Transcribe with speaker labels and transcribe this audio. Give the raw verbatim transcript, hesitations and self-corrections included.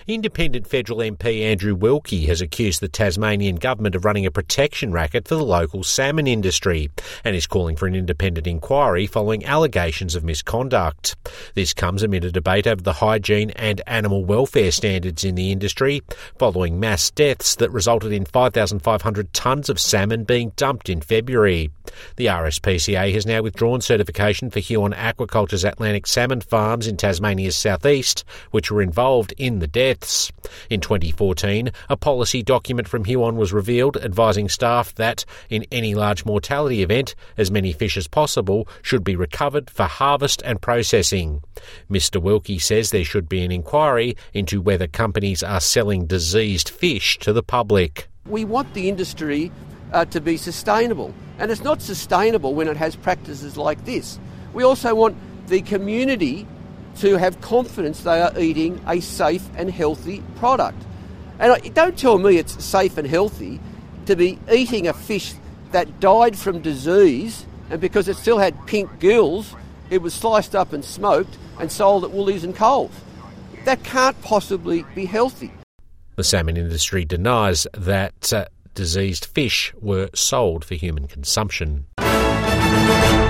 Speaker 1: Independent federal M P Andrew Wilkie has accused the Tasmanian government of running a protection racket for the local salmon industry and is calling for an independent inquiry following allegations of misconduct. This comes amid a debate over the hygiene and animal welfare standards in the industry following mass deaths that resulted in five thousand five hundred tonnes of salmon being dumped in February. The R S P C A has now withdrawn certification for Huon Aquaculture's Atlantic salmon farms in Tasmania's southeast, which were involved in the deaths. In twenty fourteen, a policy document from Huon was revealed advising staff that, in any large mortality event, as many fish as possible should be recovered for harvest and processing. Mister Wilkie says there should be an inquiry into whether companies are selling diseased fish to the public.
Speaker 2: We want the industry uh, to be sustainable, and it's not sustainable when it has practices like this. We also want the community to have confidence they are eating a safe and healthy product. And don't tell me it's safe and healthy to be eating a fish that died from disease, and because it still had pink gills, it was sliced up and smoked and sold at Woolies and Coles. That can't possibly be healthy.
Speaker 1: The salmon industry denies that uh, diseased fish were sold for human consumption.